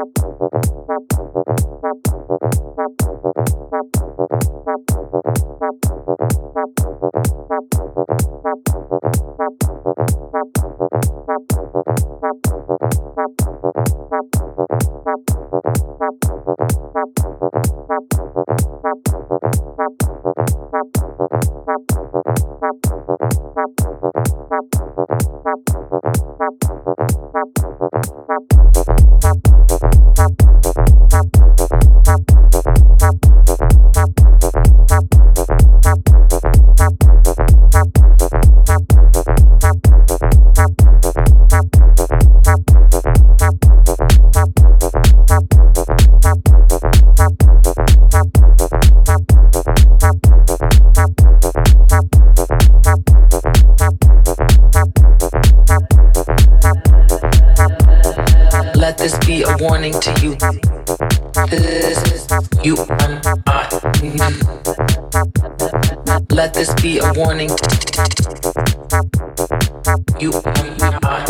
Let this be a warning to you. This is you and I. Let this be a warning to you and I.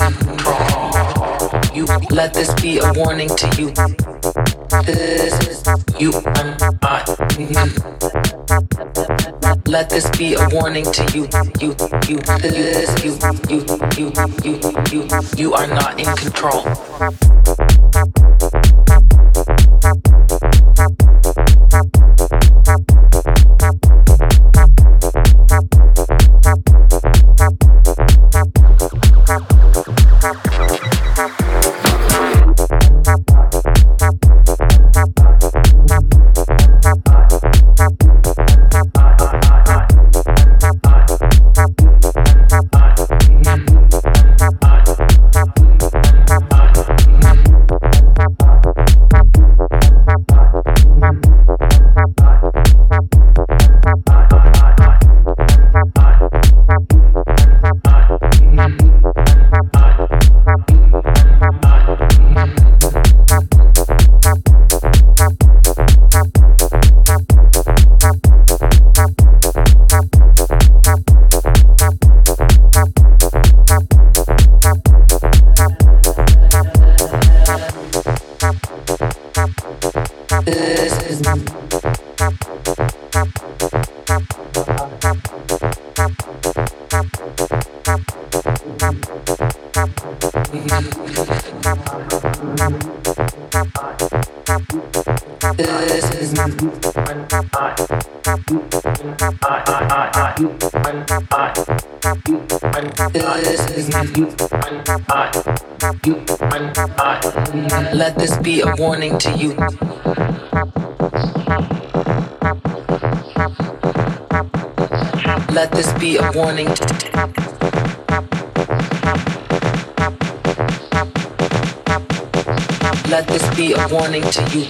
You. Let this be a warning to you. This is you and I. Let this be a warning to you. This you are not in control. Let this be a warning to you. Let this be a warning to Let this be a warning to you.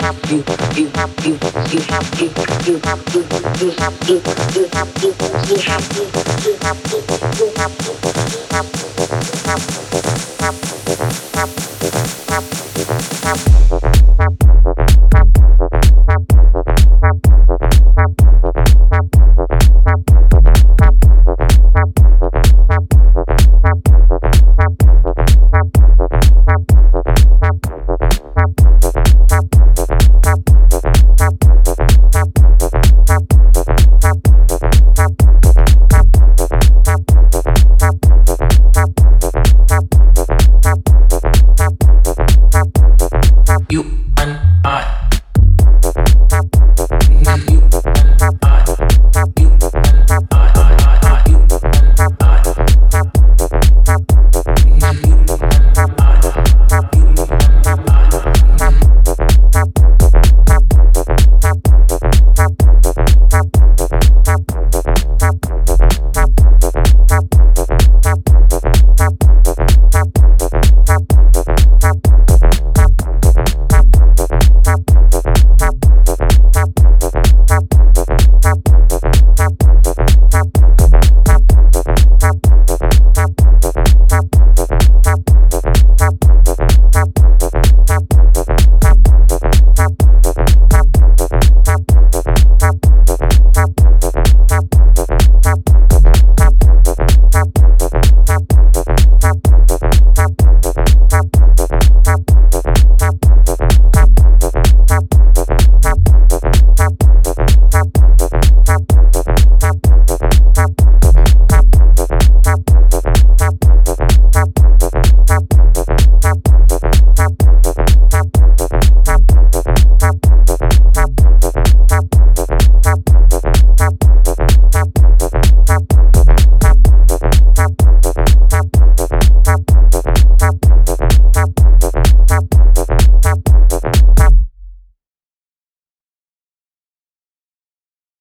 You